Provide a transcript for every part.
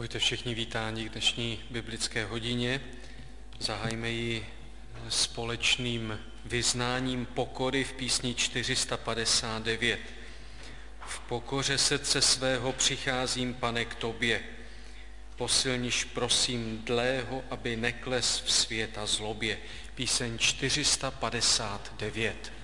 Buďte všichni vítáni k dnešní biblické hodině. Zahajme ji společným vyznáním pokory v písni 459. V pokoře srdce svého přicházím, Pane, k tobě. Posilniš prosím dlého, aby nekles v svět a zlobě. Píseň 459.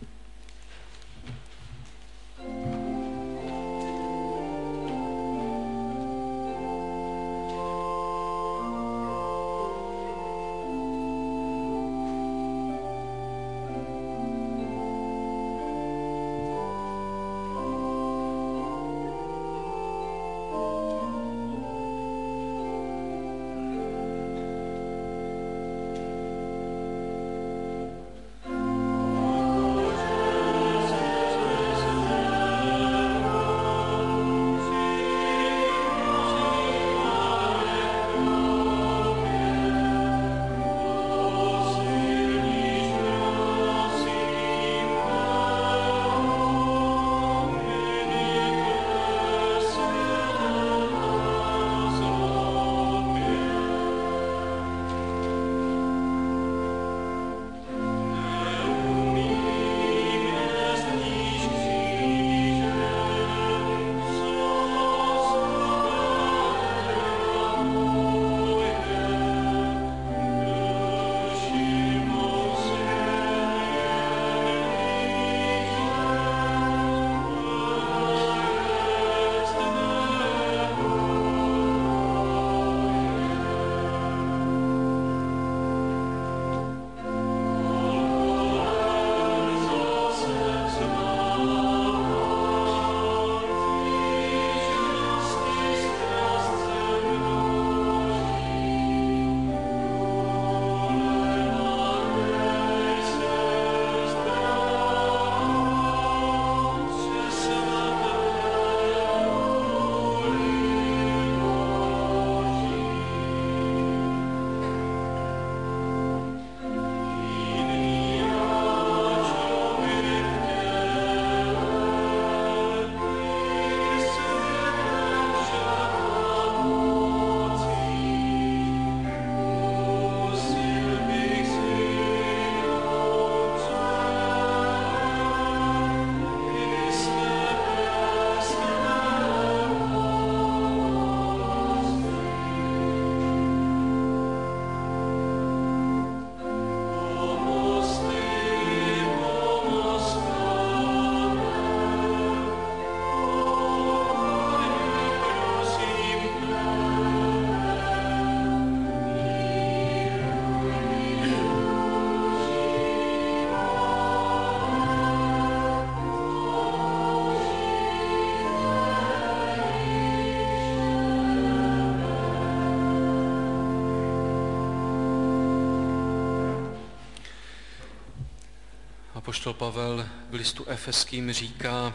Apoštol Pavel v listu Efeským říká: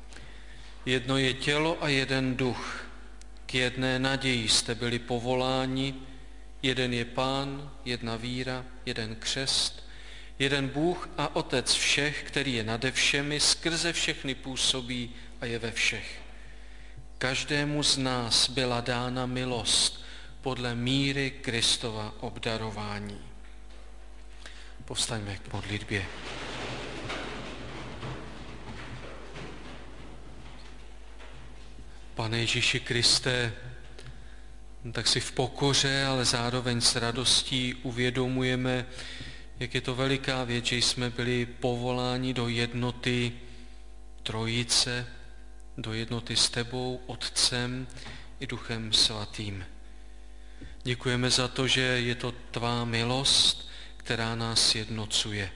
jedno je tělo a jeden duch. K jedné naději jste byli povoláni, jeden je Pán, jedna víra, jeden křest, jeden Bůh a Otec všech, který je nade všemi, skrze všechny působí a je ve všech. Každému z nás byla dána milost podle míry Kristova obdarování. Povstaňme k modlitbě. Pane Ježíši Kriste, tak si v pokoře, ale zároveň s radostí uvědomujeme, jak je to veliká věc, že jsme byli povoláni do jednoty Trojice, do jednoty s tebou, Otcem i Duchem Svatým. Děkujeme za to, že je to tvá milost, která nás sjednocuje.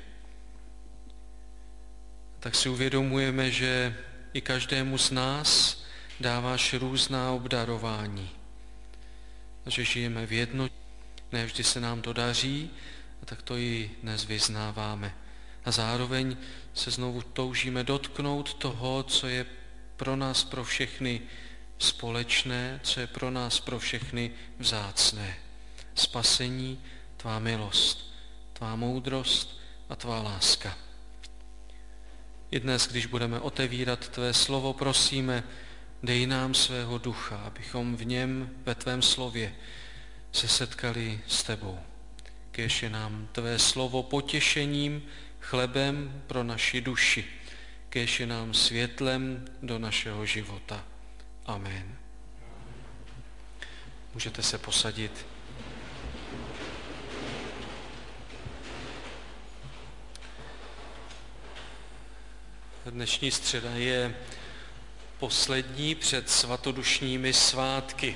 Tak si uvědomujeme, že i každému z nás dáváš různá obdarování. A že žijeme v jednotě, ne vždy se nám to daří, a tak to i dnes vyznáváme. A zároveň se znovu toužíme dotknout toho, co je pro nás, pro všechny společné, co je pro nás, pro všechny vzácné. Spasení, tvá milost, tvá moudrost a tvá láska. I dnes, když budeme otevírat tvé slovo, prosíme, Dej nám svého ducha, abychom v něm, ve tvém slově, se setkali s tebou. Kéž je nám tvé slovo potěšením, chlebem pro naši duši. Kéž je nám světlem do našeho života. Amen. Můžete se posadit. Dnešní středa je poslední před svatodušními svátky.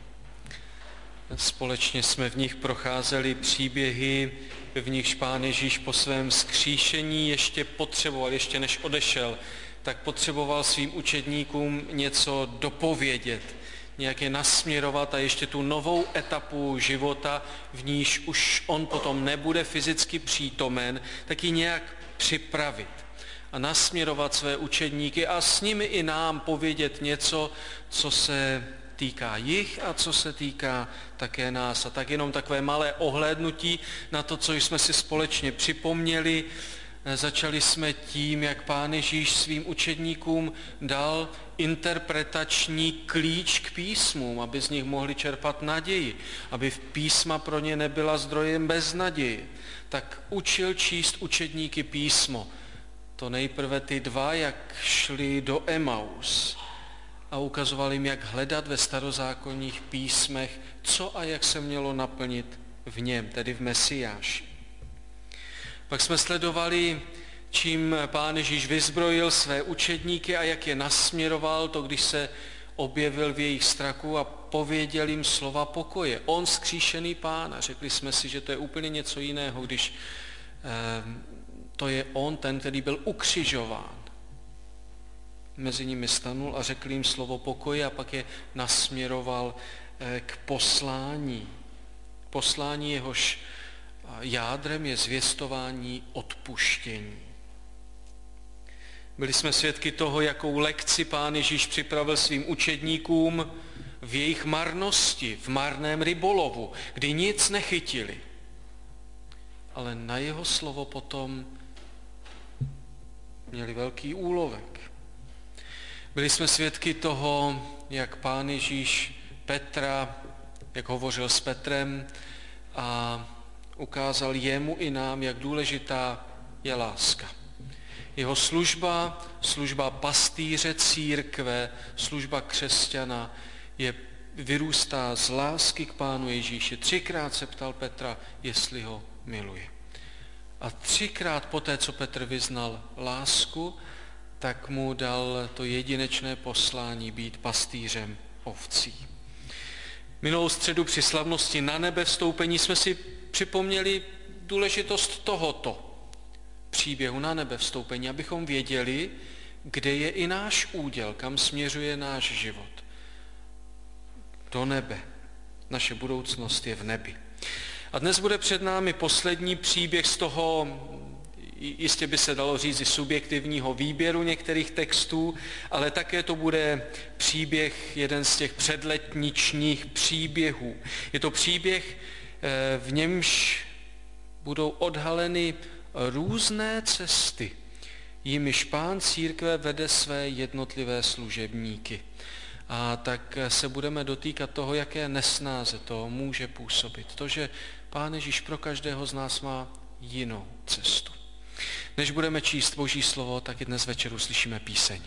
Společně jsme v nich procházeli příběhy, v nichž Pán Ježíš po svém vzkříšení ještě potřeboval, ještě než odešel, tak potřeboval svým učedníkům něco dopovědět, nějak je nasměrovat a ještě tu novou etapu života, v níž už on potom nebude fyzicky přítomen, tak ji nějak připravit a nasměrovat své učedníky a s nimi i nám povědět něco, co se týká jich a co se týká také nás. A tak jenom takové malé ohlédnutí na to, co jsme si společně připomněli. Začali jsme tím, jak Pán Ježíš svým učedníkům dal interpretační klíč k písmům, aby z nich mohli čerpat naději, aby písma pro ně nebyla zdrojem beznaděje. Tak učil číst učedníky písmo. To nejprve ty dva, jak šli do Emaus a ukazoval jim, jak hledat ve starozákonních písmech, co a jak se mělo naplnit v něm, tedy v Mesiáši. Pak jsme sledovali, čím Pán Ježíš vyzbrojil své učedníky a jak je nasměroval, to když se objevil v jejich strachu a pověděl jim slova pokoje. On vzkříšený Pán, a řekli jsme si, že to je úplně něco jiného, když to je on, ten, který byl ukřižován. Mezi nimi stanul a řekl jim slovo pokoje a pak je nasměroval k poslání. Poslání, jehož jádrem je zvěstování odpuštění. Byli jsme svědky toho, jakou lekci Pán Ježíš připravil svým učedníkům v jejich marnosti, v marném rybolovu, kdy nic nechytili. Ale na jeho slovo potom měli velký úlovek. Byli jsme svědky toho, jak Pán Ježíš Petra, jak hovořil s Petrem a ukázal jemu i nám, jak důležitá je láska. Jeho služba pastýře církve, služba křesťana vyrůstá z lásky k Pánu Ježíši. 3krát se ptal Petra, jestli ho miluje. A 3krát poté, co Petr vyznal lásku, tak mu dal to jedinečné poslání být pastýřem ovcí. Minulou středu při slavnosti na nebe vstoupení jsme si připomněli důležitost tohoto příběhu na nebe vstoupení, abychom věděli, kde je i náš úděl, kam směřuje náš život. Do nebe. Naše budoucnost je v nebi. A dnes bude před námi poslední příběh z toho, jistě by se dalo říct, subjektivního výběru některých textů, ale také to bude příběh, jeden z těch předletničních příběhů. Je to příběh, v němž budou odhaleny různé cesty, jimiž Pán církve vede své jednotlivé služebníky. A tak se budeme dotýkat toho, jaké nesnáze to může působit. To, že Pán Ježíš pro každého z nás má jinou cestu. Než budeme číst Boží slovo, tak i dnes večer uslyšíme píseň.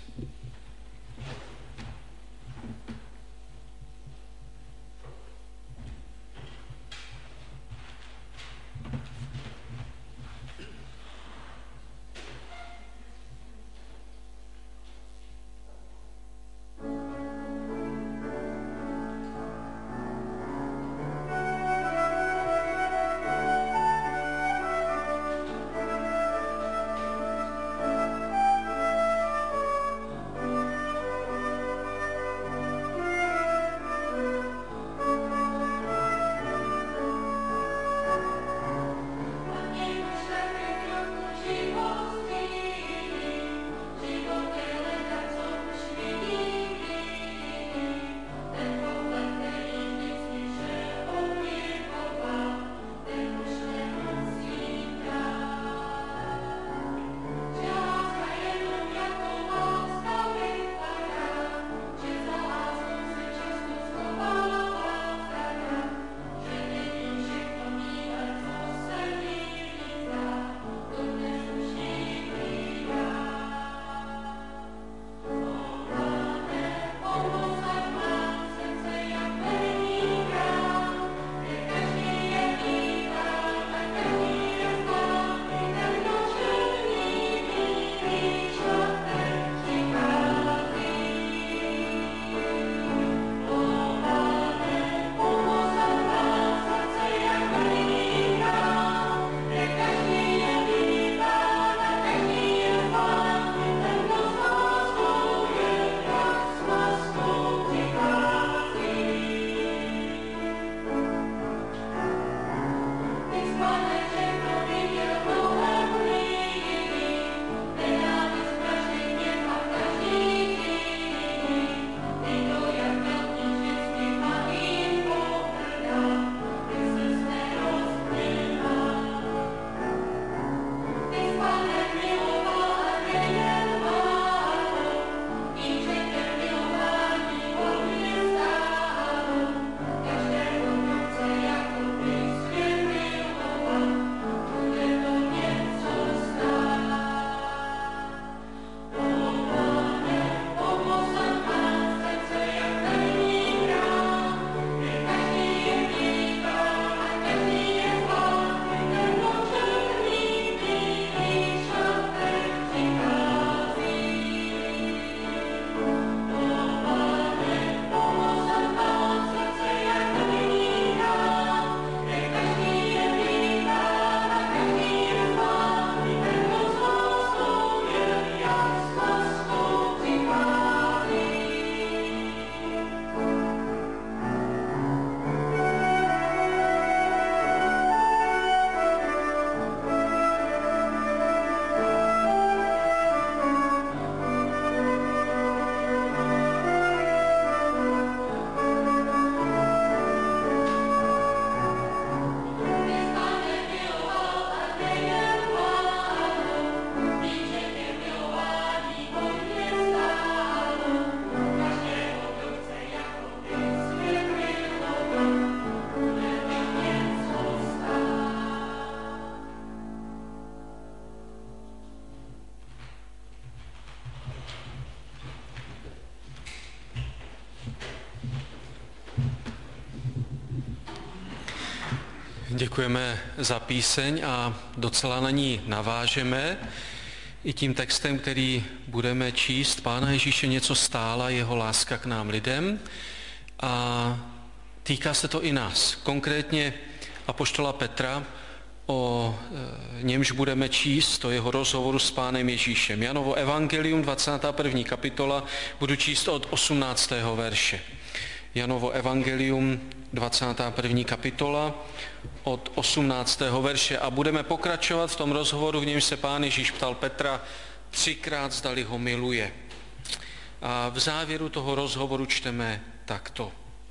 Děkujeme za píseň a docela na ní navážeme i tím textem, který budeme číst. Pána Ježíše něco stála, jeho láska k nám lidem a týká se to i nás. Konkrétně apoštola Petra, o němž budeme číst, o jeho rozhovoru s Pánem Ježíšem. Janovo evangelium, 21. kapitola, budu číst od 18. verše. Janovo evangelium, 21. kapitola, od 18. verše a budeme pokračovat v tom rozhovoru, v němž se Pán Ježíš ptal Petra 3krát, zdali ho miluje. A v závěru toho rozhovoru čteme takto.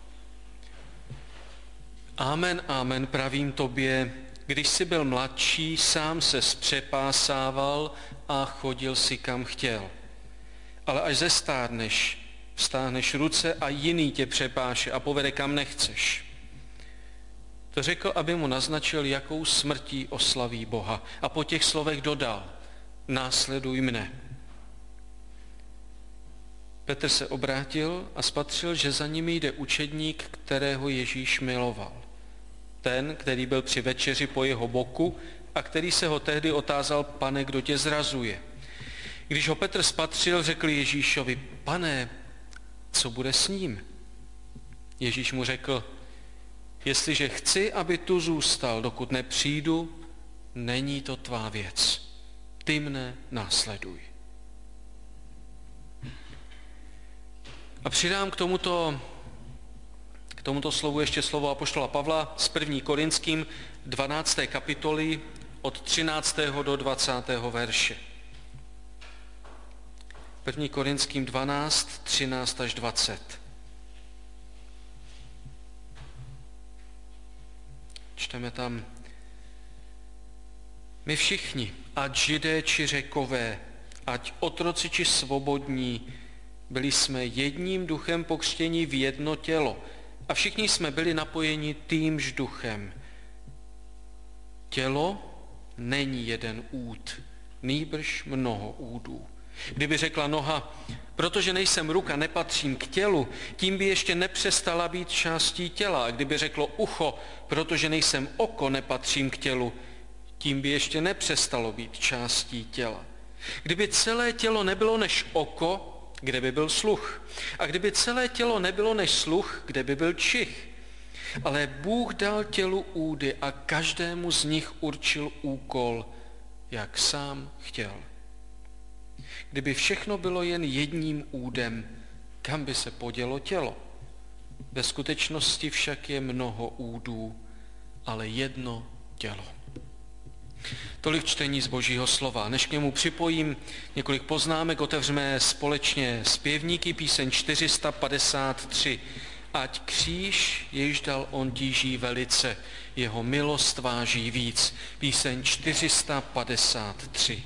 Amen, amen, pravím tobě, když jsi byl mladší, sám se zpřepásával a chodil si kam chtěl. Ale až zestárneš, vstáhneš ruce a jiný tě přepáše a povede kam nechceš. To řekl, aby mu naznačil, jakou smrtí oslaví Boha. A po těch slovech dodal, následuj mne. Petr se obrátil a spatřil, že za nimi jde učedník, kterého Ježíš miloval. Ten, který byl při večeři po jeho boku a který se ho tehdy otázal, Pane, kdo tě zrazuje. Když ho Petr spatřil, řekl Ježíšovi, Pane, co bude s ním? Ježíš mu řekl, jestliže chci, aby tu zůstal, dokud nepřijdu, není to tvá věc. Ty mne následuj. A přidám k tomuto slovu ještě slovo apoštola Pavla z 1. Korinským 12. kapitoly od 13. do 20. verše. 1. Korinským 12, 13 až 20. Čteme tam, my všichni, ať Židé či Řekové, ať otroci či svobodní, byli jsme jedním duchem pokřtění v jedno tělo a všichni jsme byli napojeni týmž duchem. Tělo není jeden úd, nýbrž mnoho údů. Kdyby řekla noha, protože nejsem ruka, nepatřím k tělu, tím by ještě nepřestala být částí těla. A kdyby řeklo ucho, protože nejsem oko, nepatřím k tělu, tím by ještě nepřestalo být částí těla. Kdyby celé tělo nebylo než oko, kde by byl sluch? A kdyby celé tělo nebylo než sluch, kde by byl čich? Ale Bůh dal tělu údy a každému z nich určil úkol, jak sám chtěl. Kdyby všechno bylo jen jedním údem, kam by se podělo tělo? Ve skutečnosti však je mnoho údů, ale jedno tělo. Tolik čtení z Božího slova. Než k němu připojím několik poznámek, otevřeme společně zpěvníky píseň 453. Ať kříž, jež dal on tíží velice, jeho milost váží víc. Píseň 453.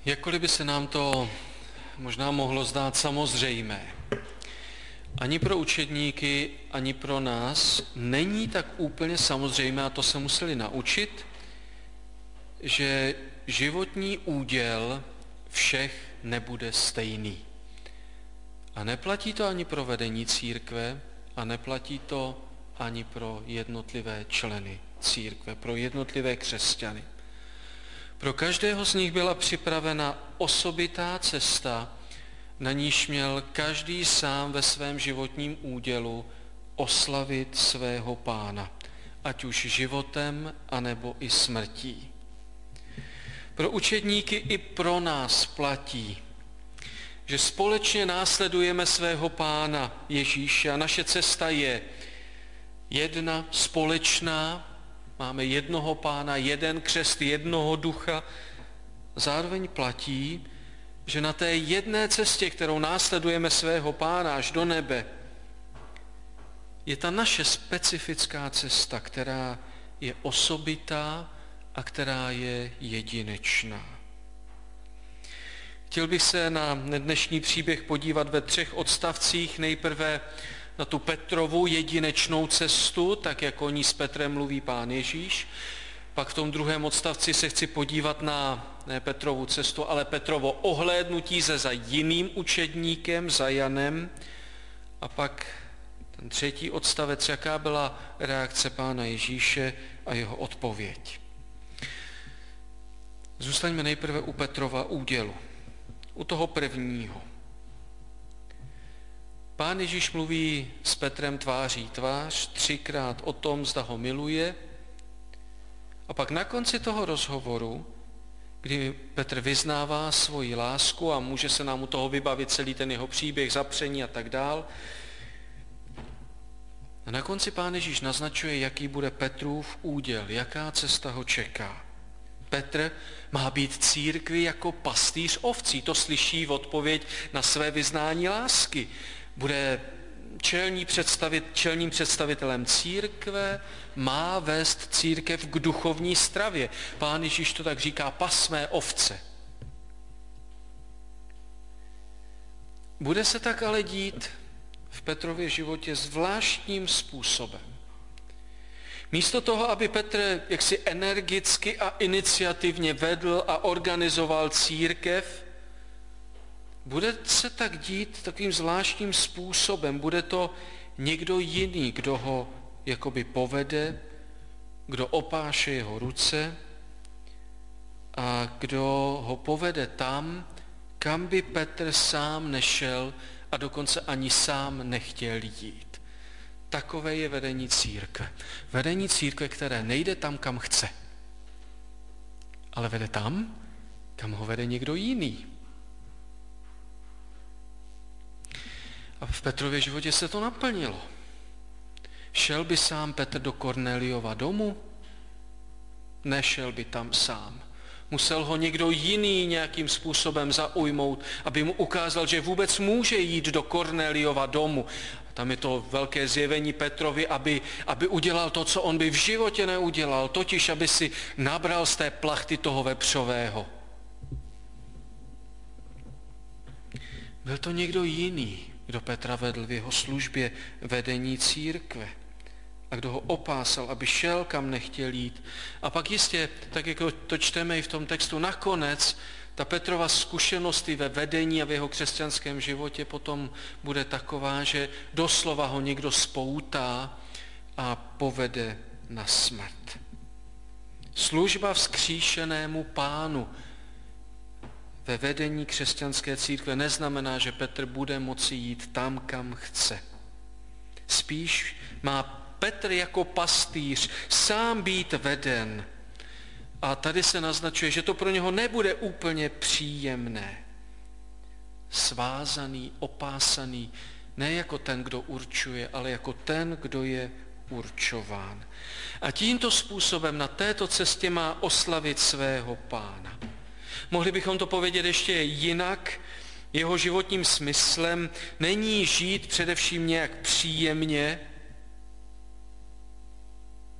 Jakkoliv by se nám to možná mohlo zdát samozřejmé, ani pro učedníky, ani pro nás není tak úplně samozřejmé, a to se museli naučit, že životní úděl všech nebude stejný. A neplatí to ani pro vedení církve a neplatí to ani pro jednotlivé členy církve, pro jednotlivé křesťany. Pro každého z nich byla připravena osobitá cesta, na níž měl každý sám ve svém životním údělu oslavit svého Pána, ať už životem, anebo i smrtí. Pro učedníky i pro nás platí, že společně následujeme svého Pána Ježíše a naše cesta je jedna, společná, máme jednoho Pána, jeden křest, jednoho ducha. Zároveň platí, že na té jedné cestě, kterou následujeme svého Pána až do nebe, je ta naše specifická cesta, která je osobitá a která je jedinečná. Chtěl bych se na dnešní příběh podívat ve 3 odstavcích. Nejprve na tu Petrovu jedinečnou cestu, tak jak o ní s Petrem mluví Pán Ježíš. Pak v tom 2. odstavci se chci podívat na ne Petrovu cestu, ale Petrovo ohlédnutí se za jiným učedníkem, za Janem. A pak ten 3. odstavec, jaká byla reakce Pána Ježíše a jeho odpověď. Zůstaňme nejprve u Petrova údělu, u toho prvního. Pán Ježíš mluví s Petrem tváří tvář 3krát o tom, zda ho miluje. A pak na konci toho rozhovoru, kdy Petr vyznává svoji lásku a může se nám u toho vybavit celý ten jeho příběh, zapření a tak dál. A na konci Pán Ježíš naznačuje, jaký bude Petrův úděl, jaká cesta ho čeká. Petr má být církvi jako pastýř ovcí. To slyší v odpověď na své vyznání lásky. Bude čelním představitelem církve, má vést církev k duchovní stravě. Pán Ježíš to tak říká, pas mé ovce. Bude se tak ale dít v Petrově životě zvláštním způsobem. Místo toho, aby Petr jaksi energicky a iniciativně vedl a organizoval církev, bude se tak dít takovým zvláštním způsobem. Bude to někdo jiný, kdo ho jakoby povede, kdo opáše jeho ruce a kdo ho povede tam, kam by Petr sám nešel a dokonce ani sám nechtěl jít. Takové je vedení církve. Vedení církve, které nejde tam, kam chce, ale vede tam, kam ho vede někdo jiný. A v Petrově životě se to naplnilo. Šel by sám Petr do Kornéliova domu? Nešel by tam sám. Musel ho někdo jiný nějakým způsobem zaujmout, aby mu ukázal, že vůbec může jít do Kornéliova domu. Tam je to velké zjevení Petrovi, aby udělal to, co on by v životě neudělal, totiž aby si nabral z té plachty toho vepřového. Byl to někdo jiný, kdo Petra vedl v jeho službě vedení církve a kdo ho opásal, aby šel, kam nechtěl jít. A pak jistě, tak jako to čteme i v tom textu, nakonec ta Petrova zkušenost i ve vedení a v jeho křesťanském životě potom bude taková, že doslova ho někdo spoutá a povede na smrt. Služba vzkříšenému Pánu ve vedení křesťanské církve neznamená, že Petr bude moci jít tam, kam chce. Spíš má Petr jako pastýř sám být veden. A tady se naznačuje, že to pro něho nebude úplně příjemné. Svázaný, opásaný, ne jako ten, kdo určuje, ale jako ten, kdo je určován. A tímto způsobem na této cestě má oslavit svého Pána. Mohli bychom to povědět ještě jinak. Jeho životním smyslem není žít především nějak příjemně,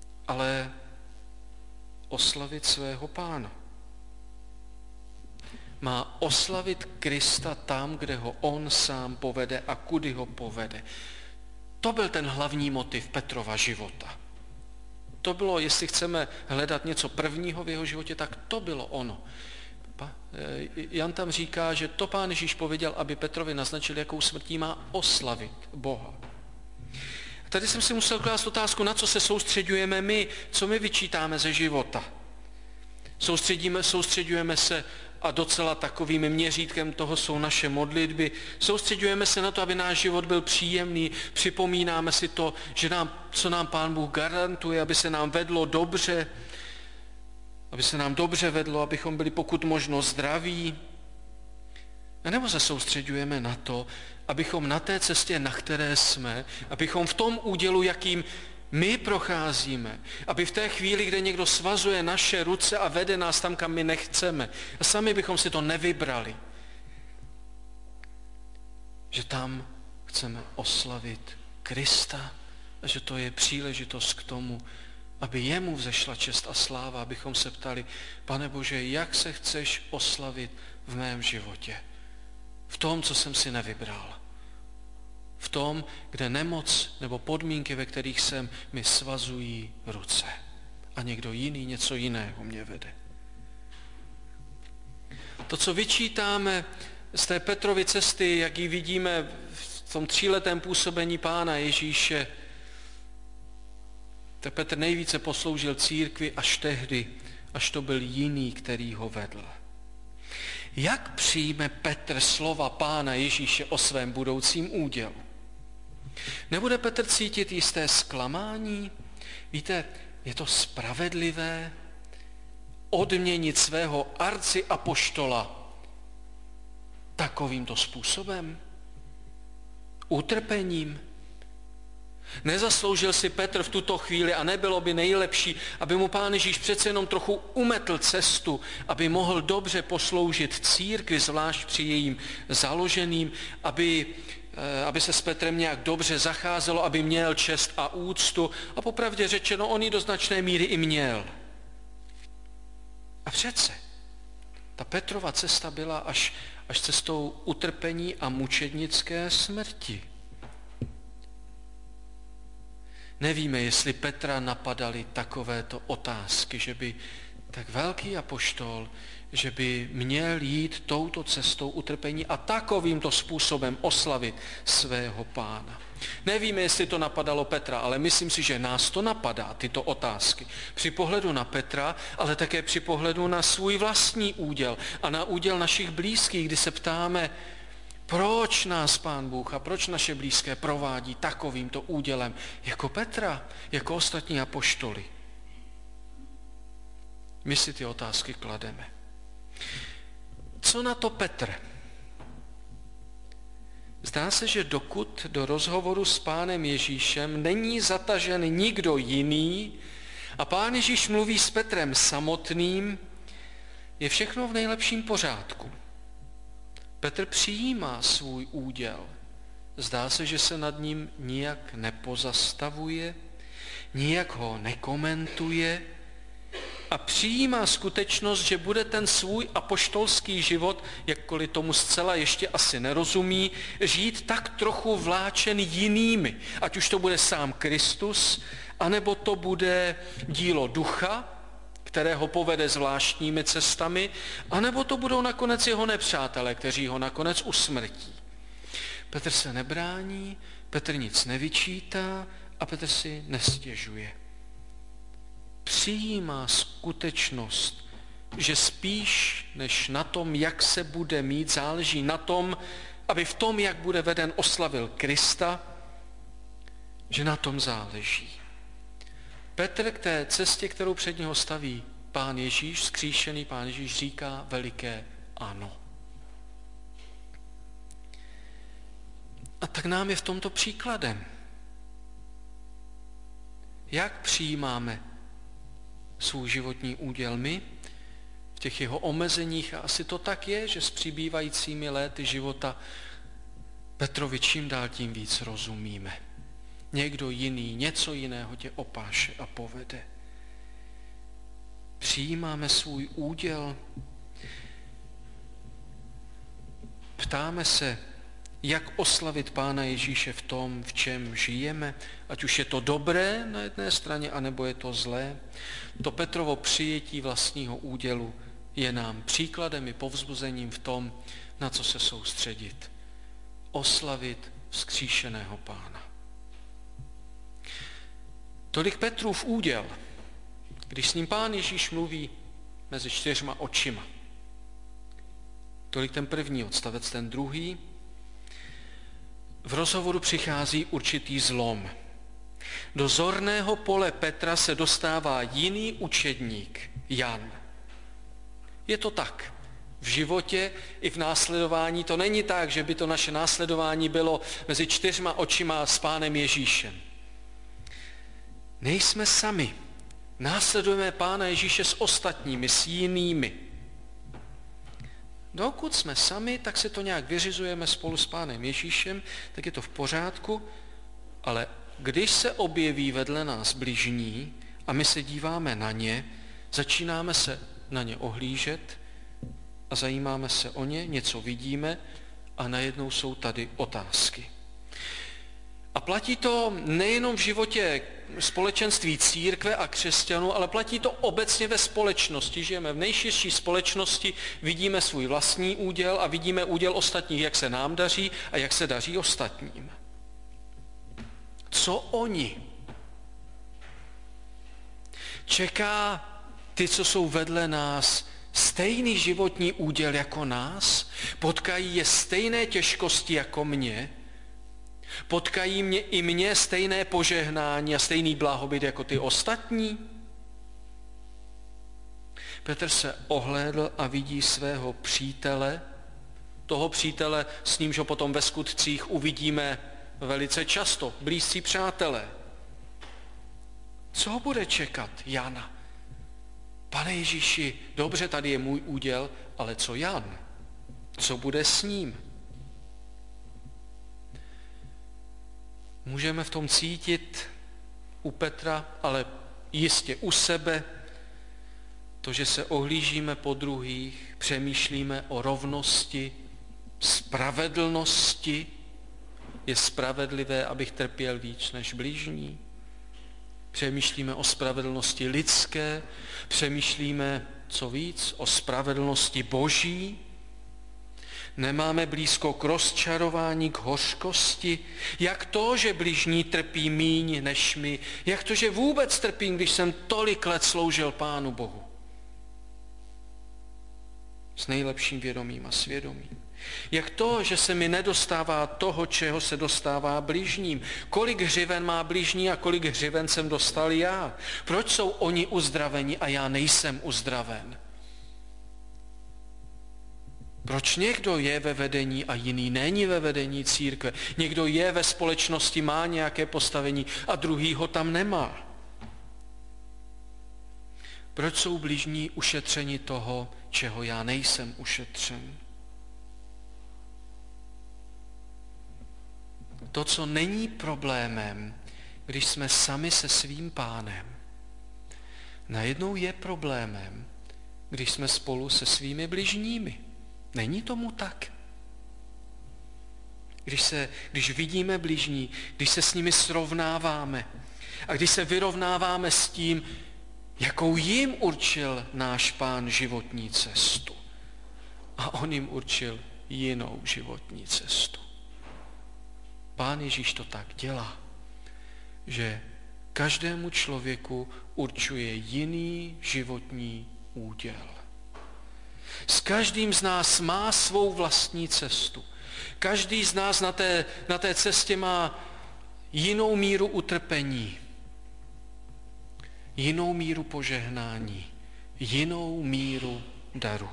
ale oslavit svého Pána. má oslavit Krista tam, kde ho on sám povede a kudy ho povede. To byl ten hlavní motiv Petrova života. To bylo, jestli chceme hledat něco prvního v jeho životě, tak to bylo ono. Jan tam říká, že to Pán Ježíš pověděl, aby Petrovi naznačil, jakou smrtí má oslavit Boha. Tady jsem si musel klást otázku, na co se soustředujeme my, co my vyčítáme ze života. Soustředujeme se, a docela takovým měřítkem toho jsou naše modlitby, soustředujeme se na to, aby náš život byl příjemný, připomínáme si to, že co nám Pán Bůh garantuje, aby se nám vedlo dobře, abychom byli pokud možno zdraví. A nebo se soustředujeme na to, abychom na té cestě, na které jsme, abychom v tom údělu, jakým my procházíme, aby v té chvíli, kde někdo svazuje naše ruce a vede nás tam, kam my nechceme, a sami bychom si to nevybrali, že tam chceme oslavit Krista a že to je příležitost k tomu, aby jemu vzešla čest a sláva, abychom se ptali, Pane Bože, jak se chceš oslavit v mém životě? V tom, co jsem si nevybral. V tom, kde nemoc nebo podmínky, ve kterých jsem, mi svazují ruce. A někdo jiný, něco jiného mě vede. To, co vyčítáme z té Petrovy cesty, jak ji vidíme v tom 3letém působení Pána Ježíše, tak Petr nejvíce posloužil církvi až tehdy, až to byl jiný, který ho vedl. Jak přijme Petr slova Pána Ježíše o svém budoucím údělu? Nebude Petr cítit jisté zklamání? Víte, je to spravedlivé odměnit svého arciapoštola takovýmto způsobem? Utrpením? Nezasloužil si Petr v tuto chvíli a nebylo by nejlepší, aby mu Pán Ježíš přece jenom trochu umetl cestu, aby mohl dobře posloužit církvi, zvlášť při jejím založením, aby se s Petrem nějak dobře zacházelo, aby měl čest a úctu. A popravdě řečeno, on ji do značné míry i měl. A přece, ta Petrova cesta byla až cestou utrpení a mučednické smrti. Nevíme, jestli Petra napadaly takovéto otázky, že by tak velký apoštol, že by měl jít touto cestou utrpení a takovýmto způsobem oslavit svého Pána. Nevíme, jestli to napadalo Petra, ale myslím si, že nás to napadá, tyto otázky. Při pohledu na Petra, ale také při pohledu na svůj vlastní úděl a na úděl našich blízkých, kdy se ptáme, proč nás Pán Bůh a proč naše blízké provádí takovýmto údělem jako Petra, jako ostatní apoštoly. My si ty otázky klademe. Co na to Petr? Zdá se, že dokud do rozhovoru s Pánem Ježíšem není zatažen nikdo jiný a Pán Ježíš mluví s Petrem samotným, je všechno v nejlepším pořádku. Petr přijímá svůj úděl. Zdá se, že se nad ním nijak nepozastavuje, nijak ho nekomentuje a přijímá skutečnost, že bude ten svůj apoštolský život, jakkoliv tomu zcela ještě asi nerozumí, žít tak trochu vláčen jinými. Ať už to bude sám Kristus, anebo to bude dílo ducha, které ho povede zvláštními cestami, anebo to budou nakonec jeho nepřátelé, kteří ho nakonec usmrtí. Petr se nebrání, Petr nic nevyčítá a Petr si nestěžuje. Přijímá skutečnost, že spíš než na tom, jak se bude mít, záleží na tom, aby v tom, jak bude veden, oslavil Krista, že na tom záleží. Petr k té cestě, kterou před něho staví Pán Ježíš, vzkříšený Pán Ježíš, říká veliké ano. A tak nám je v tomto příkladem. Jak přijímáme svůj životní úděl my v těch jeho omezeních? A asi to tak je, že s přibývajícími léty života Petrovi čím dál tím víc rozumíme. Někdo jiný, něco jiného tě opáše a povede. Přijímáme svůj úděl. Ptáme se, jak oslavit Pána Ježíše v tom, v čem žijeme, ať už je to dobré na jedné straně, anebo je to zlé. To Petrovo přijetí vlastního údělu je nám příkladem i povzbuzením v tom, na co se soustředit. Oslavit vzkříšeného Pána. Tolik Petrův úděl, když s ním Pán Ježíš mluví mezi 4 očima. Tolik ten první odstavec, ten druhý. V rozhovoru přichází určitý zlom. Do zorného pole Petra se dostává jiný učedník, Jan. Je to tak. V životě i v následování to není tak, že by to naše následování bylo mezi 4 očima s Pánem Ježíšem. Nejsme sami. Následujeme Pána Ježíše s ostatními, s jinými. Dokud jsme sami, tak se to nějak vyřizujeme spolu s Pánem Ježíšem, tak je to v pořádku, ale když se objeví vedle nás bližní a my se díváme na ně, začínáme se na ně ohlížet a zajímáme se o ně, něco vidíme a najednou jsou tady otázky. A platí to nejenom v životě společenství církve a křesťanů, ale platí to obecně ve společnosti. Žijeme v nejširší společnosti, vidíme svůj vlastní úděl a vidíme úděl ostatních, jak se nám daří a jak se daří ostatním. Co oni? Čeká ty, co jsou vedle nás, stejný životní úděl jako nás? Potkají je stejné těžkosti jako mě? Potkají mě stejné požehnání a stejný blahobyt jako ty ostatní? Petr se ohlédl a vidí svého přítele, toho přítele, s nímž ho potom ve skutcích uvidíme velice často, blízcí přátelé. Co ho bude čekat Jana? Pane Ježíši, dobře, tady je můj úděl, ale co Jan? Co bude s ním? Můžeme v tom cítit u Petra, ale jistě u sebe, to, že se ohlížíme po druhých, přemýšlíme o rovnosti, spravedlnosti. Je spravedlivé, abych trpěl víc než bližní. Přemýšlíme o spravedlnosti lidské, přemýšlíme, co víc, o spravedlnosti Boží. Nemáme blízko k rozčarování, k hořkosti. Jak to, že bližní trpí míň než my? Jak to, že vůbec trpím, když jsem tolik let sloužil Pánu Bohu? S nejlepším vědomím a svědomím. Jak to, že se mi nedostává toho, čeho se dostává bližním? Kolik hřiven má bližní a kolik hřiven jsem dostal já? Proč jsou oni uzdraveni a já nejsem uzdraven? Proč někdo je ve vedení a jiný není ve vedení církve? Někdo je ve společnosti, má nějaké postavení a druhý ho tam nemá? Proč jsou bližní ušetřeni toho, čeho já nejsem ušetřen? To, co není problémem, když jsme sami se svým Pánem, najednou je problémem, když jsme spolu se svými bližními. Není tomu tak? Když vidíme bližní, když se s nimi srovnáváme a když se vyrovnáváme s tím, jakou jim určil náš Pán životní cestu. A on jim určil jinou životní cestu. Pán Ježíš to tak dělá, že každému člověku určuje jiný životní úděl. S každým z nás má svou vlastní cestu. Každý z nás na té cestě má jinou míru utrpení, jinou míru požehnání, jinou míru darů.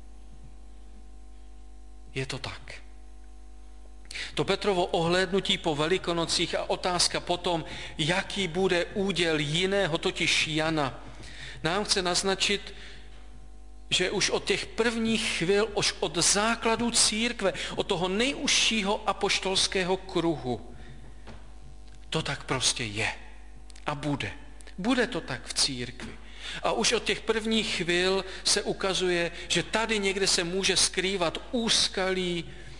Je to tak. To Petrovo ohlédnutí po Velikonocích a otázka potom, jaký bude úděl jiného, totiž Jana, nám chce naznačit, že už od těch prvních chvil, už od základu církve, od toho nejužšího apoštolského kruhu, to tak prostě je a bude. Bude to tak v církvi. A už od těch prvních chvil se ukazuje, že tady někde se může skrývat úskalí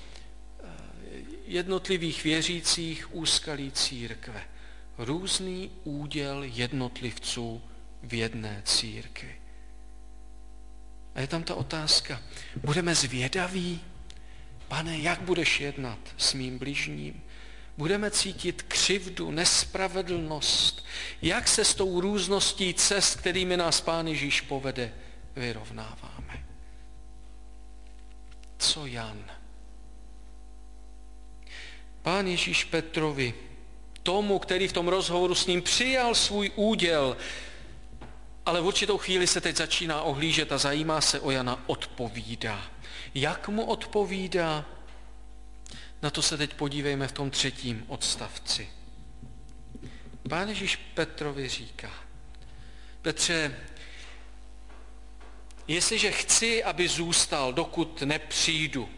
jednotlivých věřících úskalí církve. Různý úděl jednotlivců v jedné církvi. A je tam ta otázka, budeme zvědaví? Pane, jak budeš jednat s mým bližním? Budeme cítit křivdu, nespravedlnost? Jak se s tou růzností cest, kterými nás Pán Ježíš povede, vyrovnáváme? Co Jan? Pán Ježíš Petrovi, tomu, který v tom rozhovoru s ním přijal svůj úděl, ale v určitou chvíli se teď začíná ohlížet a zajímá se o Jana, odpovídá. Jak mu odpovídá? Na to se teď podívejme v tom 3. odstavci. Pán Ježíš Petrovi říká, Petře, jestliže chci, aby zůstal, dokud nepřijdu.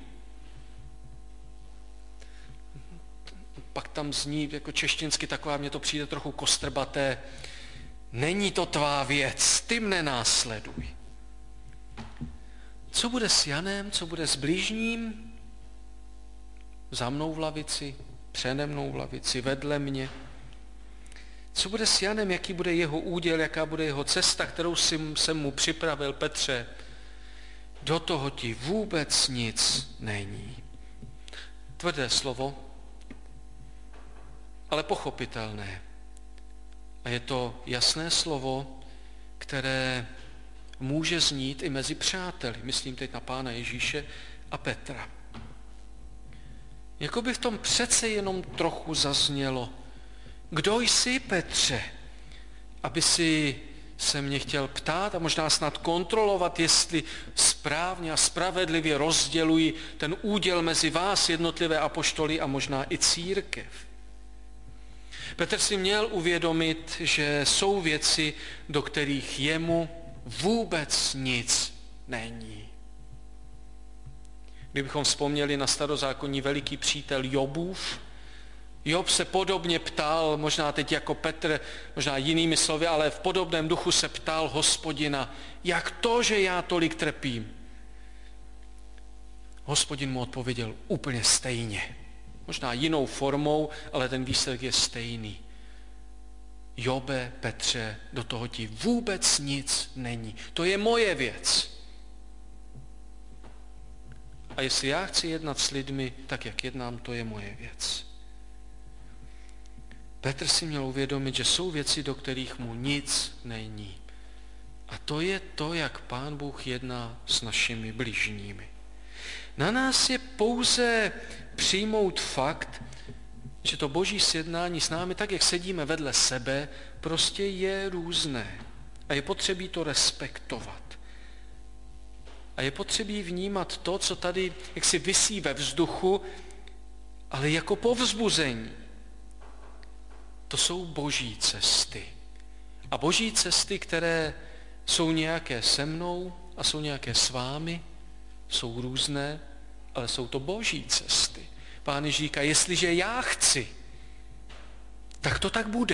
Pak tam zní jako češtinsky taková, mně to přijde trochu kostrbaté, není to tvá věc, ty mne následuj. Co bude s Janem, co bude s bližním? Za mnou v lavici, přede mnou v lavici, vedle mě. Co bude s Janem, jaký bude jeho úděl, jaká bude jeho cesta, kterou jsem mu připravil, Petře? Do toho ti vůbec nic není. Tvrdé slovo, ale pochopitelné. A je to jasné slovo, které může znít i mezi přáteli. Myslím teď na Pána Ježíše a Petra. Jakoby v tom přece jenom trochu zaznělo. Kdo jsi, Petře, aby si se mě chtěl ptát a možná snad kontrolovat, jestli správně a spravedlivě rozděluji ten úděl mezi vás, jednotlivé apoštoly a možná i církev. Petr si měl uvědomit, že jsou věci, do kterých jemu vůbec nic není. Kdybychom vzpomněli na starozákonní veliký přítel Jobův, Job se podobně ptal, možná teď jako Petr, možná jinými slovy, ale v podobném duchu se ptal Hospodina, jak to, že já tolik trpím? Hospodin mu odpověděl úplně stejně. Možná jinou formou, ale ten výsledek je stejný. Jobe, Petře, do toho ti vůbec nic není. To je moje věc. A jestli já chci jednat s lidmi tak, jak jednám, to je moje věc. Petr si měl uvědomit, že jsou věci, do kterých mu nic není. A to je to, jak Pán Bůh jedná s našimi bližními. Na nás je pouze přijmout fakt, že to Boží sjednání s námi, tak jak sedíme vedle sebe, prostě je různé. A je potřebí to respektovat. A je potřebí vnímat to, co tady jaksi visí ve vzduchu, ale jako povzbuzení. To jsou Boží cesty. A Boží cesty, které jsou nějaké se mnou a jsou nějaké s vámi, jsou různé, ale jsou to Boží cesty. Pán Ježíš říká, jestliže já chci, tak to tak bude.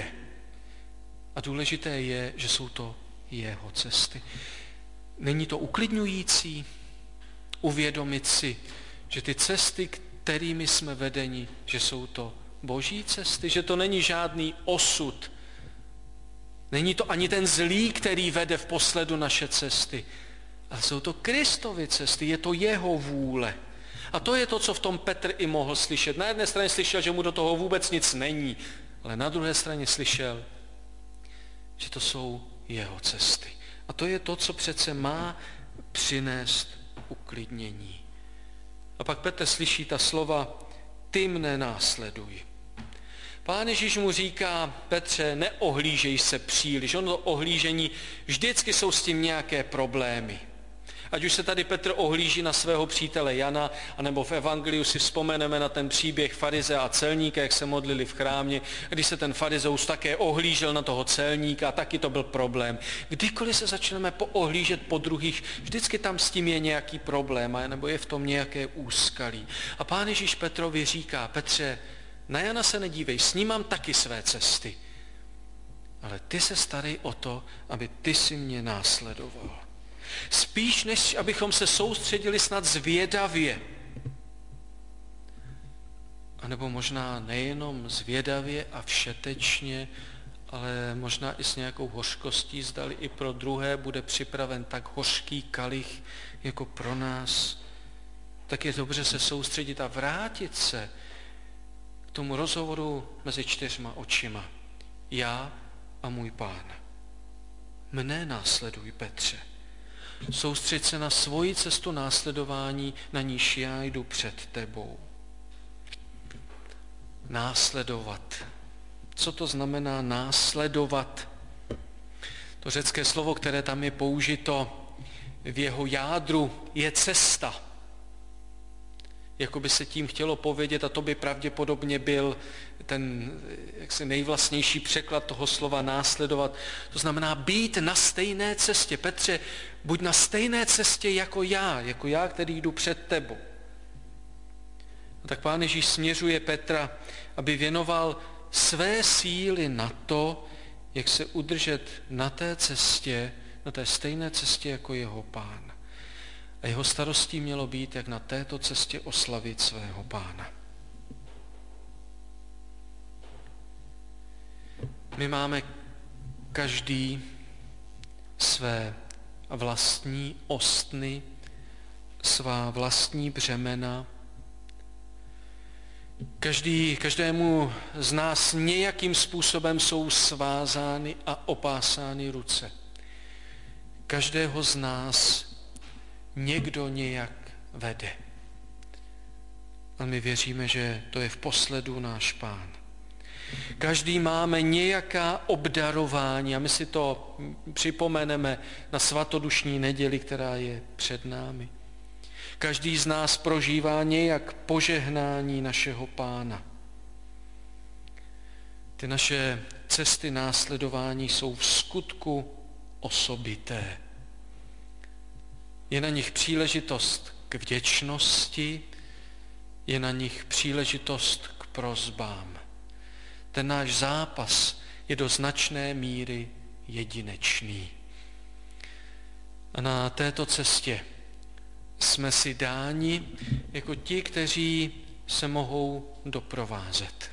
A důležité je, že jsou to jeho cesty. Není to uklidňující uvědomit si, že ty cesty, kterými jsme vedeni, že jsou to Boží cesty, že to není žádný osud. Není to ani ten zlý, který vede v posledu naše cesty, ale jsou to Kristovy cesty, je to jeho vůle. A to je to, co v tom Petr i mohl slyšet. Na jedné straně slyšel, že mu do toho vůbec nic není, ale na druhé straně slyšel, že to jsou jeho cesty. A to je to, co přece má přinést uklidnění. A pak Petr slyší ta slova, ty mne následuj. Pán Ježíš mu říká, Petře, neohlížej se příliš. Ono ohlížení, vždycky jsou s tím nějaké problémy. Ať už se tady Petr ohlíží na svého přítele Jana, anebo v evangeliu si vzpomeneme na ten příběh farizea a celníka, jak se modlili v chrámě, když se ten farizeus také ohlížel na toho celníka, taky to byl problém. Kdykoliv se začneme poohlížet po druhých, vždycky tam s tím je nějaký problém, nebo je v tom nějaké úskalí. A Pán Ježíš Petrovi říká, Petře, na Jana se nedívej, s ním mám taky své cesty. Ale ty se starej o to, aby ty si mě následoval. Spíš, než abychom se soustředili snad zvědavě. anebo možná nejenom zvědavě a všetečně, ale možná i s nějakou hořkostí, zdali i pro druhé bude připraven tak hořký kalich jako pro nás, tak je dobře se soustředit a vrátit se k tomu rozhovoru mezi 4 očima. Já a můj Pán. Mne následuj, Petře. Soustřeď se na svoji cestu následování, na níž já jdu před tebou. Následovat. Co to znamená následovat? To řecké slovo, které tam je použito v jeho jádru, je cesta. Jako by se tím chtělo povědět, a to by pravděpodobně byl ten jaksi nejvlastnější překlad toho slova následovat. To znamená být na stejné cestě. Petře, buď na stejné cestě jako já, který jdu před tebou. A tak Pán Ježíš směřuje Petra, aby věnoval své síly na to, jak se udržet na té cestě, na té stejné cestě jako jeho Pán. A jeho starostí mělo být, jak na této cestě oslavit svého Pána. My máme každý své vlastní ostny, svá vlastní břemena. Každému z nás nějakým způsobem jsou svázány a opásány ruce. Každého z nás někdo nějak vede. A my věříme, že to je v posledu náš Pán. Každý máme nějaká obdarování a my si to připomeneme na svatodušní neděli, která je před námi. Každý z nás prožívá nějak požehnání našeho Pána. Ty naše cesty následování jsou v skutku osobité. Je na nich příležitost k vděčnosti, je na nich příležitost k prosbám. Ten náš zápas je do značné míry jedinečný. A na této cestě jsme si dáni jako ti, kteří se mohou doprovázet.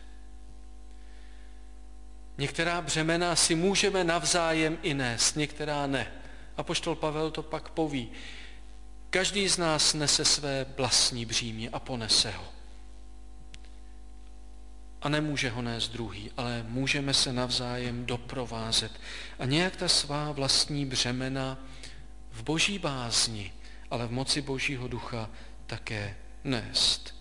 Některá břemena si můžeme navzájem i nést, některá ne. Apoštol Pavel to pak poví. Každý z nás nese své vlastní břímě a ponese ho. A nemůže ho nést druhý, ale můžeme se navzájem doprovázet. A nějak ta svá vlastní břemena v boží bázni, ale v moci Božího ducha také nést.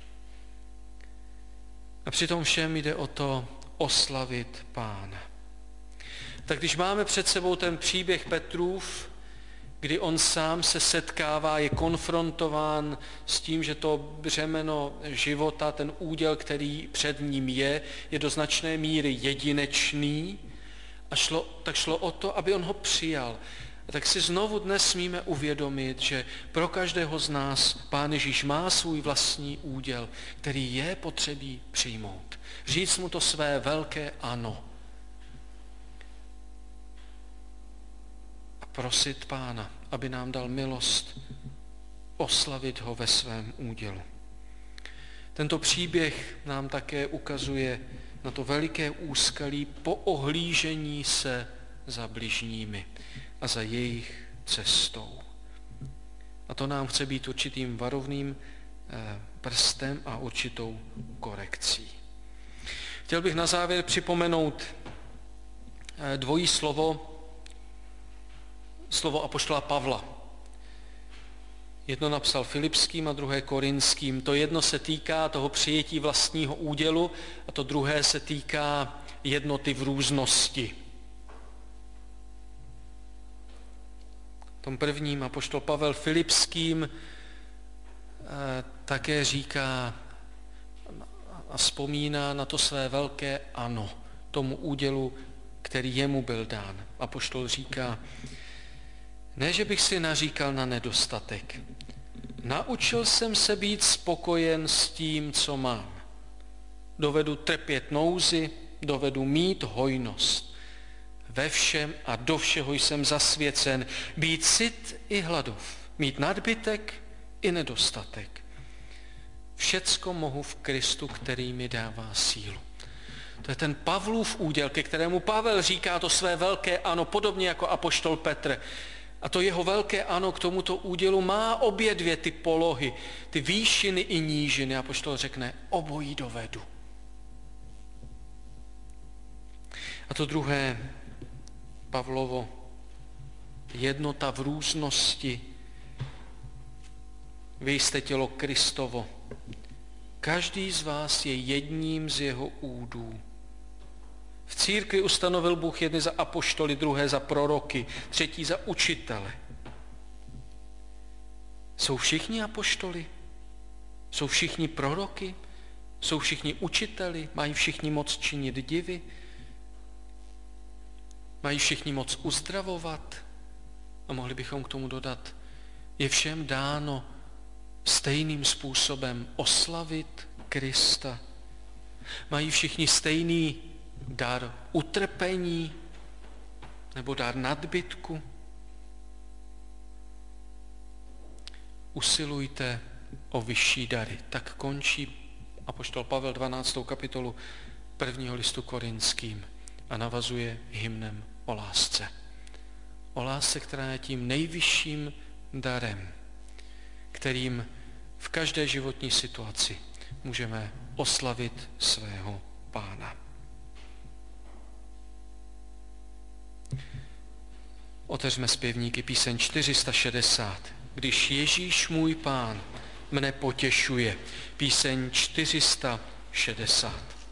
A přitom všem jde o to oslavit Pána. Tak když máme před sebou ten příběh Petrův, kdy on sám se setkává, je konfrontován s tím, že to břemeno života, ten úděl, který před ním je do značné míry jedinečný a šlo o to, aby on ho přijal. A tak si znovu dnes smíme uvědomit, že pro každého z nás Pán Ježíš má svůj vlastní úděl, který je potřebí přijmout. Říct mu to své velké ano. A prosit Pána, aby nám dal milost oslavit ho ve svém údělu. Tento příběh nám také ukazuje na to veliké úskalí po ohlížení se za bližními a za jejich cestou. A to nám chce být určitým varovným prstem a určitou korekcí. Chtěl bych na závěr připomenout dvojí slovo apoštola Pavla. Jedno napsal Filipským a druhé Korinským. To jedno se týká toho přijetí vlastního údělu a to druhé se týká jednoty v různosti. V tom prvním apoštol Pavel Filipským také říká a vzpomíná na to své velké ano, tomu údělu, který jemu byl dán. Apoštol říká, ne, že bych si naříkal na nedostatek. Naučil jsem se být spokojen s tím, co mám. Dovedu trpět nouzi, dovedu mít hojnost. Ve všem a do všeho jsem zasvěcen. Být syt i hladov. Mít nadbytek i nedostatek. Všecko mohu v Kristu, který mi dává sílu. To je ten Pavlův úděl, ke kterému Pavel říká to své velké ano, podobně jako apoštol Petr. A to jeho velké ano k tomuto údělu má obě dvě ty polohy, ty výšiny i nížiny. Apoštol řekne, obojí dovedu. A to druhé, Pavlovo, jednota v různosti. Vy jste tělo Kristovo. Každý z vás je jedním z jeho údů. V církvi ustanovil Bůh jedny za apoštoly, druhé za proroky, třetí za učitele. Jsou všichni apoštoly? Jsou všichni proroky? Jsou všichni učiteli? Mají všichni moc činit divy? Mají všichni moc uzdravovat? A mohli bychom k tomu dodat, je všem dáno stejným způsobem oslavit Krista. Mají všichni stejný dar utrpení nebo dar nadbytku. Usilujte o vyšší dary. Tak končí apoštol Pavel 12. kapitolu 1. listu Korinským a navazuje hymnem o lásce. O lásce, která je tím nejvyšším darem, kterým v každé životní situaci můžeme oslavit svého Pána. Otevřme zpěvníky píseň 460. Když Ježíš můj Pán mne potěšuje. Píseň 460.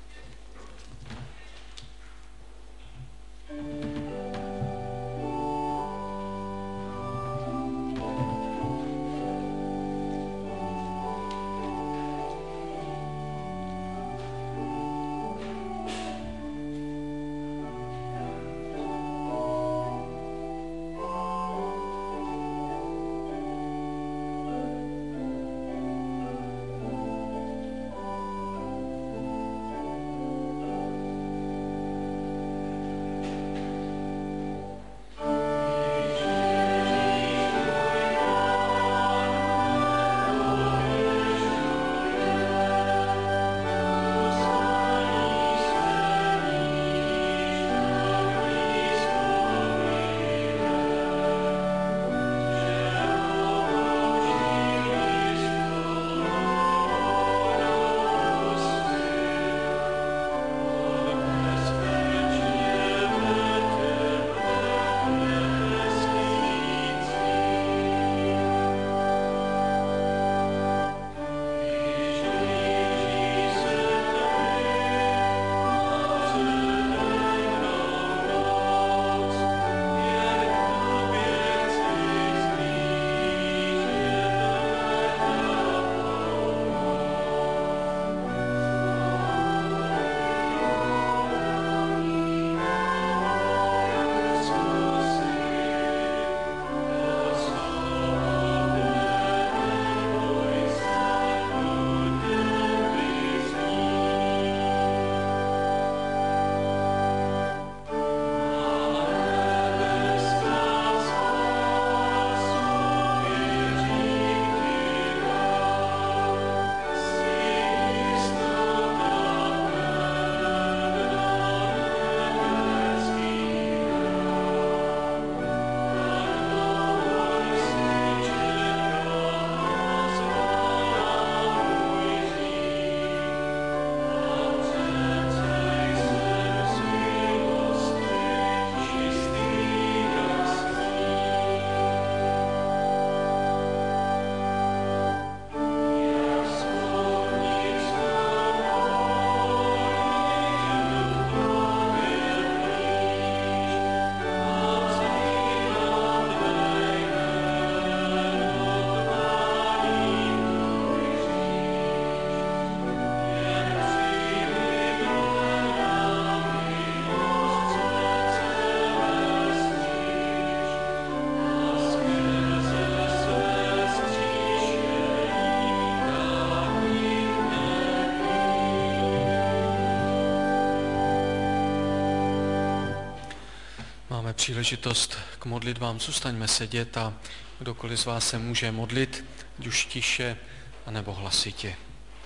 Příležitost k modlitbám, zůstaňme sedět a kdokoliv z vás se může modlit, ať už tiše, anebo hlasitě.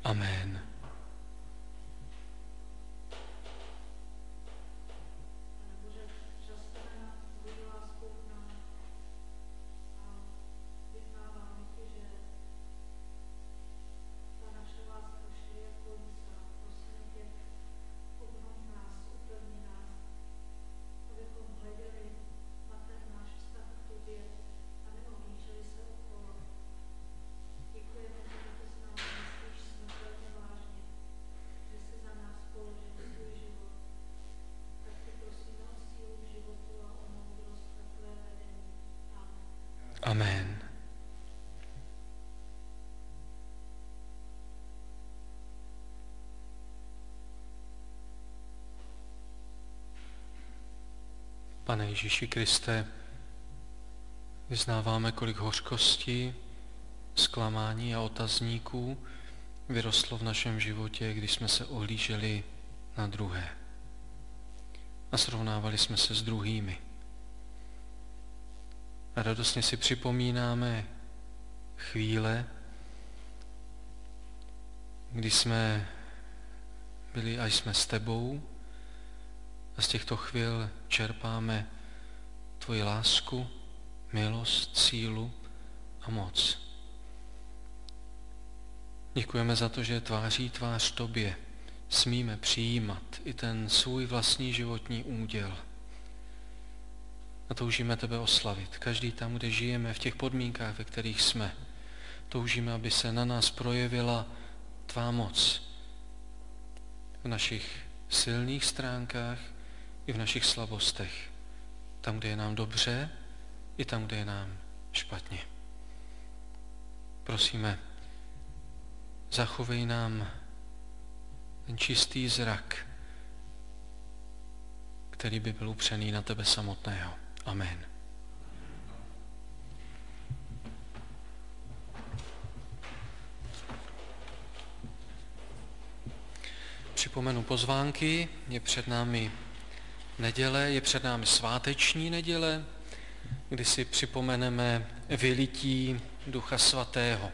Amen. Amen. Pane Ježíši Kriste, vyznáváme, kolik hořkosti, zklamání a otazníků vyrostlo v našem životě, když jsme se ohlíželi na druhé a srovnávali jsme se s druhými. A radostně si připomínáme chvíle, kdy jsme byli a jsme s tebou a z těchto chvil čerpáme tvoji lásku, milost, sílu a moc. Děkujeme za to, že tváří tvář tobě smíme přijímat i ten svůj vlastní životní úděl. A toužíme tebe oslavit. Každý tam, kde žijeme, v těch podmínkách, ve kterých jsme, toužíme, aby se na nás projevila tvá moc v našich silných stránkách i v našich slabostech. Tam, kde je nám dobře, i tam, kde je nám špatně. Prosíme, zachovej nám ten čistý zrak, který by byl upřený na tebe samotného. Amen. Připomenu pozvánky, je před námi neděle, je před námi sváteční neděle, kdy si připomeneme vylití Ducha Svatého.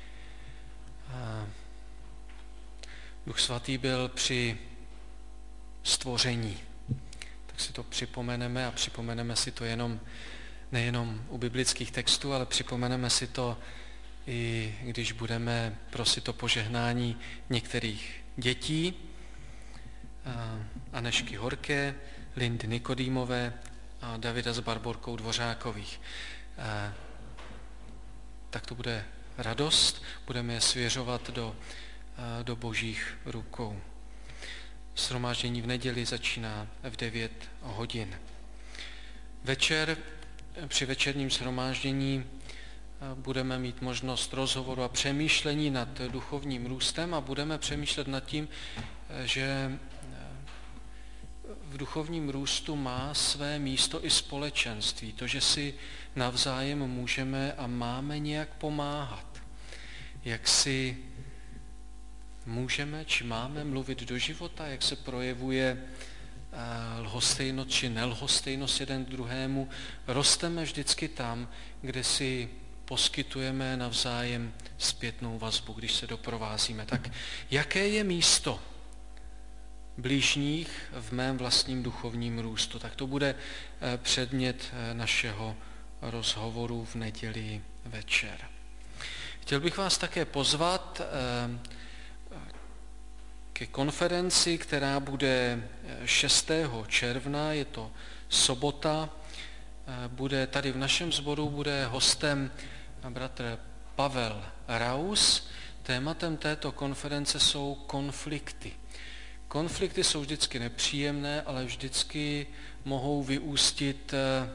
Duch Svatý byl při stvoření. Tak si to připomeneme a připomeneme si to nejenom u biblických textů, ale připomeneme si to i když budeme prosit o požehnání některých dětí, Anešky Horké, Lindy Nikodýmové a Davida s Barborkou Dvořákových. Tak to bude radost, budeme je svěřovat do božích rukou. Shromáždění v neděli začíná v 9 hodin. Při večerním shromáždění budeme mít možnost rozhovoru a přemýšlení nad duchovním růstem a budeme přemýšlet nad tím, že v duchovním růstu má své místo i společenství. To, že si navzájem můžeme a máme nějak pomáhat. Jak si můžeme či máme mluvit do života, jak se projevuje lhostejnost či nelhostejnost jeden k druhému. Rosteme vždycky tam, kde si poskytujeme navzájem zpětnou vazbu, když se doprovázíme. Tak jaké je místo blížních v mém vlastním duchovním růstu? Tak to bude předmět našeho rozhovoru v neděli večer. Chtěl bych vás také pozvat ke konferenci, která bude 6. června, je to sobota, bude tady v našem sboru, bude hostem bratr Pavel Raus. Tématem této konference jsou konflikty. Konflikty jsou vždycky nepříjemné, ale vždycky mohou vyústit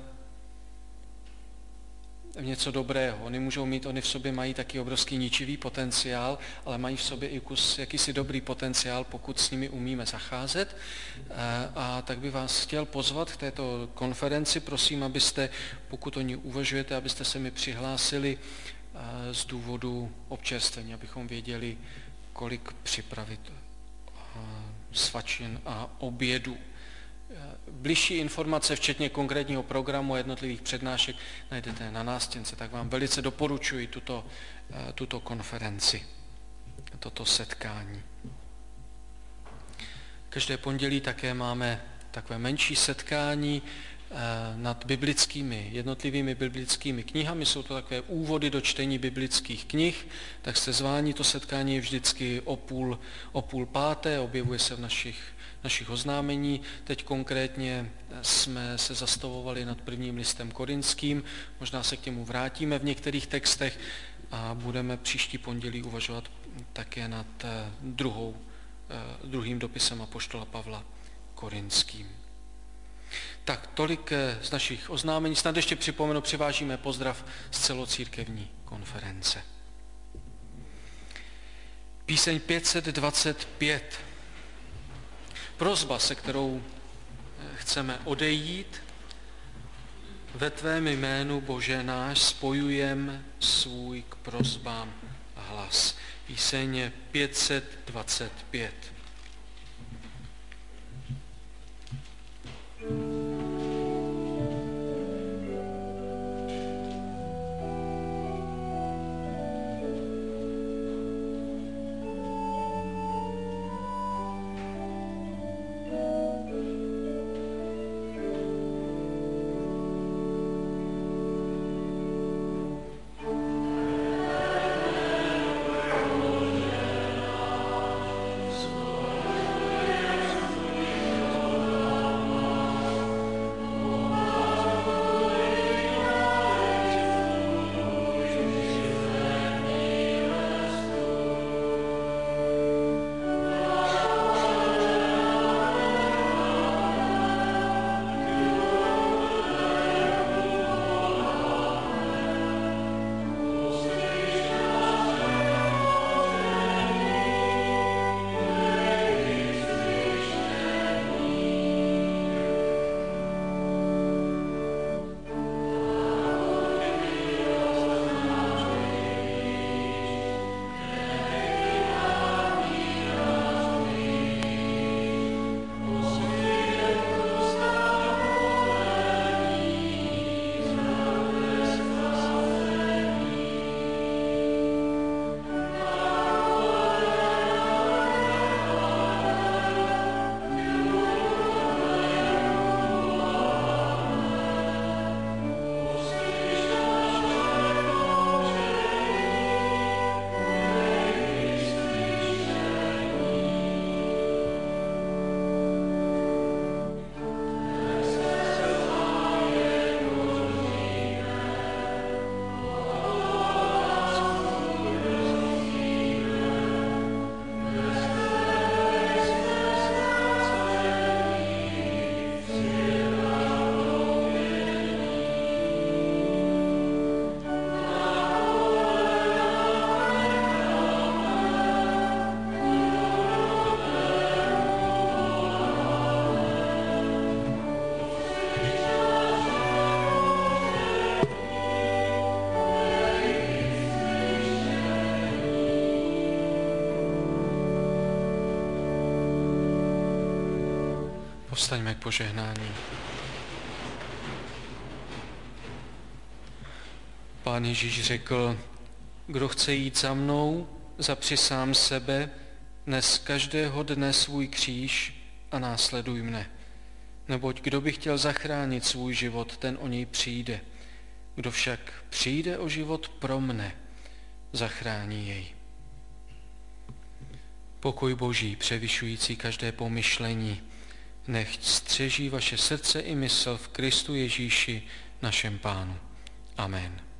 v něco dobrého. Oni v sobě mají taky obrovský ničivý potenciál, ale mají v sobě i jakýsi dobrý potenciál, pokud s nimi umíme zacházet. A tak bych vás chtěl pozvat k této konferenci. Prosím, abyste, pokud o ní uvažujete, abyste se mi přihlásili z důvodu občerstvení, abychom věděli, kolik připravit svačin a obědů. Bližší informace, včetně konkrétního programu a jednotlivých přednášek, najdete na nástěnce, tak vám velice doporučuji tuto konferenci. toto setkání. Každé pondělí také máme takové menší setkání nad jednotlivými biblickými knihami. Jsou to takové úvody do čtení biblických knih, tak jste zváni, to setkání je vždycky o půl páté, objevuje se v našich oznámení. Teď konkrétně jsme se zastavovali nad prvním listem Korinským, možná se k němu vrátíme v některých textech a budeme příští pondělí uvažovat také nad druhým dopisem apoštola Pavla Korinským. Tak tolik z našich oznámení. Snad ještě připomenu, přivážíme pozdrav z celocírkevní konference. Píseň 525. Prosba, se kterou chceme odejít. Ve tvém jménu, Bože náš, spojujem svůj k prosbám hlas. Píseň 525. Povstaňme k požehnání. Pán Ježíš řekl, kdo chce jít za mnou, zapři sám sebe, nes každého dne svůj kříž a následuj mne. Neboť kdo by chtěl zachránit svůj život, ten o něj přijde. Kdo však přijde o život pro mne, zachrání jej. Pokoj Boží, převyšující každé pomyšlení, nechť střeží vaše srdce i mysl v Kristu Ježíši, našem Pánu. Amen.